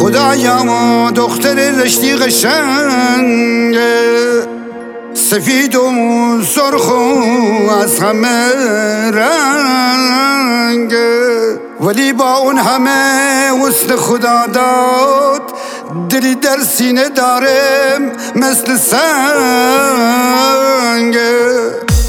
خدایا دختر رشتی قشنگه، سفید و سرخ و از همه رنگه، ولی با اون همه حسن خدا داد دلی در سینه داره مثل سنگه.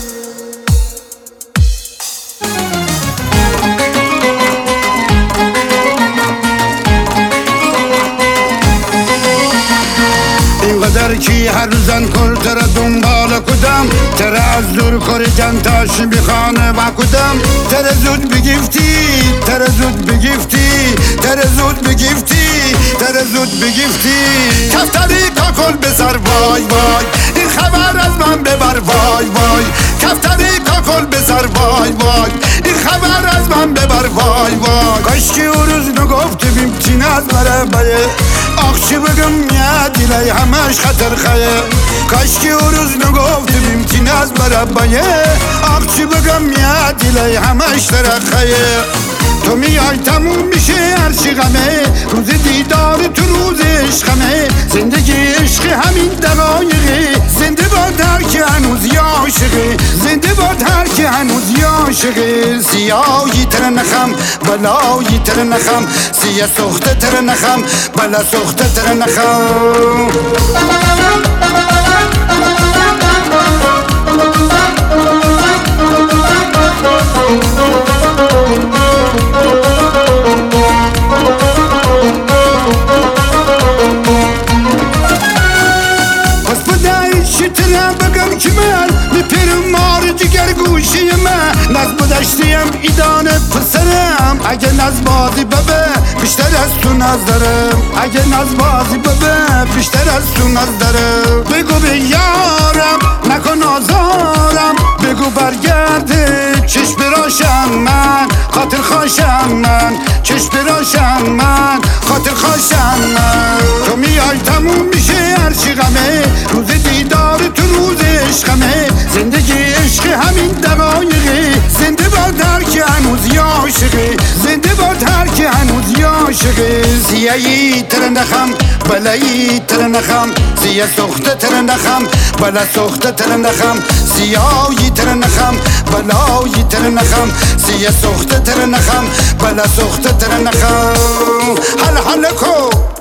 اینقدر کی هر زن کل تر دنبال کدم، تر از دور کردن تاش بخانه و کدم، تر زود بگیفتی، تر زود بگیفتی، تر زود بگیفتی، تر زود بگیفتی. کفتری کاکل بزر وای وای، این خبر از من ببر وای وای. کفتری کاکل بزر وای وای، این خبر از من ببر وای وای. کاشکی او روز نگفته بیمتین از مربعه، آخچی بگم یا دیلی همش خطر خیه. کاشکی او روز نگفته بیمتین از مربعه، آخچی بگم یا دیلی همش ترخیه. تو میای تموم میشه هرچی غمه، روز دیدار تو روز عشقمه. زندگی عشق همین دقایقه، زنده باد هر که هنوز عاشقه، زنده باد هر که هنوز عاشقه. سیاهی تر نخم بلایی تر نخم، سیاه سخته تر نخم بلا سخته تر نخم. بگم که من میپیرم مار جگر گوشی من، ناز بدشتیم ایدان پسرم. اگه ناز بازی ببه بیشتر از تو ناز دارم، اگه ناز بازی ببه بیشتر از تو ناز دارم. بگو به یارم نکن آزارم، بگو برگرده چشم راشم من، خاطر خاشم من، چشم راشم من، خاطر خاشم من. تو میای تموم میشه هرچی غمه، روز دیدار تو روز عشقمه. زندگی عشق همین دقایقه، زنده باد هر که هنوز عاشقه، زنده باد هر که هنوز عاشقه. سیاهی تر نخم بلایی تر نخم، سیاه سخته تر نخم بلا سخته تر نخم. سیاهی تر نخم بلایی تر نخم، سیاه سخته تر نخم بلا سخته تر نخم. حل حل کو